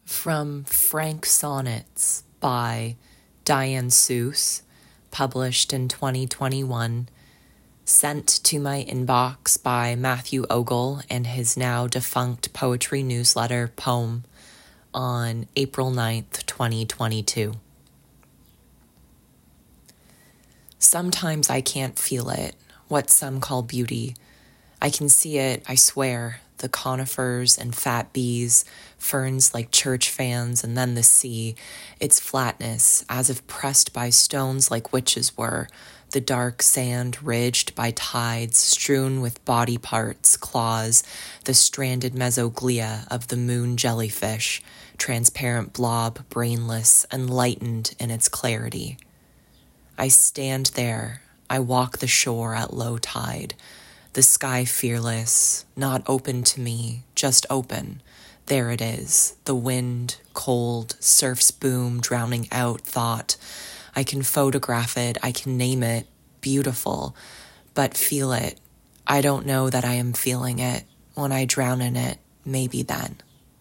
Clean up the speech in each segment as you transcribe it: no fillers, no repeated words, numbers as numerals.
From Frank Sonnets by Diane Seuss, published in 2021, sent to my inbox by Matthew Ogle and his now defunct poetry newsletter, Poem, on April 9th, 2022. Sometimes I can't feel it, what some call beauty. I can see it, I swear, the conifers and fat bees, ferns like church fans, and then the sea, its flatness, as if pressed by stones like witches were, the dark sand ridged by tides, strewn with body parts, claws, the stranded mesoglea of the moon jellyfish, transparent blob, brainless, enlightened in its clarity. I stand there, I walk the shore at low tide, the sky fearless, not open to me, just open. There it is, the wind, cold, surf's boom drowning out thought. I can photograph it, I can name it, beautiful, but feel it. I don't know that I am feeling it. When I drown in it, maybe then.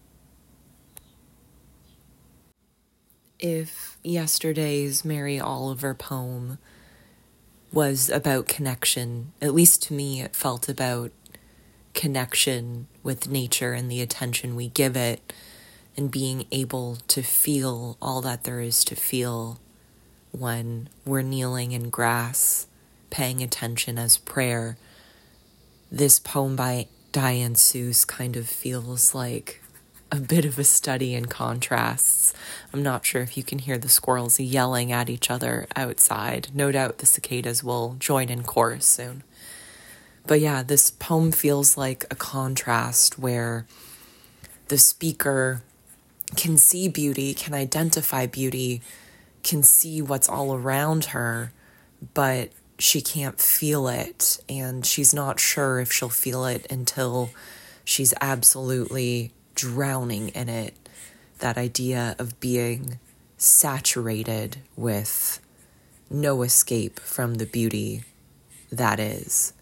If yesterday's Mary Oliver poem was about connection, at least to me it felt about connection with nature and the attention we give it, and being able to feel all that there is to feel when we're kneeling in grass, paying attention as prayer. This poem by Diane Seuss kind of feels like a bit of a study in contrasts. I'm not sure if you can hear the squirrels yelling at each other outside. No doubt the cicadas will join in chorus soon. But yeah, this poem feels like a contrast where the speaker can see beauty, can identify beauty, can see what's all around her, but she can't feel it, and she's not sure if she'll feel it until she's absolutely drowning in it. That idea of being saturated with no escape from the beauty that is.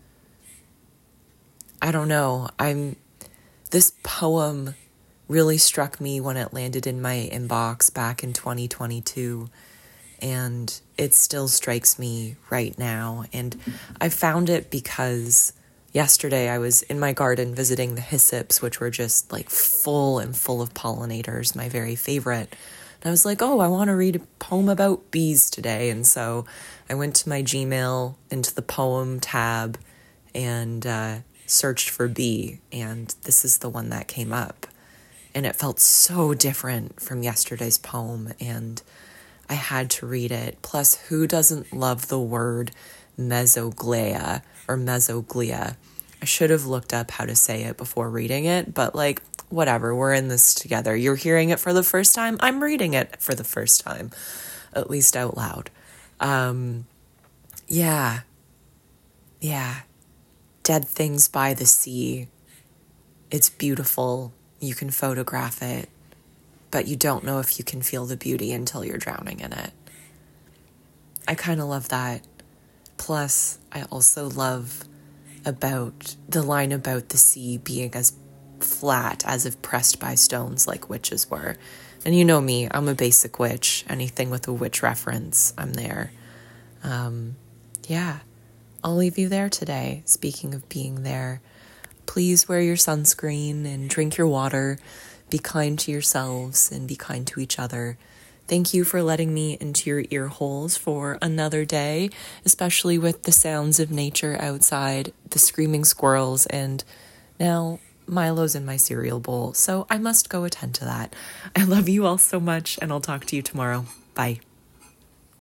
I don't know. This poem really struck me when it landed in my inbox back in 2022, and it still strikes me right now. And I found it because yesterday I was in my garden visiting the hyssops, which were just like full of pollinators, my very favorite. And I was like, oh, I want to read a poem about bees today. And so I went to my Gmail into the poem tab and searched for bee. And this is the one that came up. And it felt so different from yesterday's poem. And I had to read it. Plus, who doesn't love the word mesoglea or mesoglea? I should have looked up how to say it before reading it, but like, whatever, we're in this together. You're hearing it for the first time. I'm reading it for the first time, at least out loud. Yeah. Dead things by the sea. It's beautiful. You can photograph it, but you don't know if you can feel the beauty until you're drowning in it. I kind of love that. Plus, I also love about the line about the sea being as flat as if pressed by stones like witches were. And you know me, I'm a basic witch. Anything with a witch reference, I'm there. Yeah, I'll leave you there today. Speaking of being there, please wear your sunscreen and drink your water. Be kind to yourselves and be kind to each other. Thank you for letting me into your ear holes for another day, especially with the sounds of nature outside, the screaming squirrels, and now Milo's in my cereal bowl, so I must go attend to that. I love you all so much, and I'll talk to you tomorrow. Bye.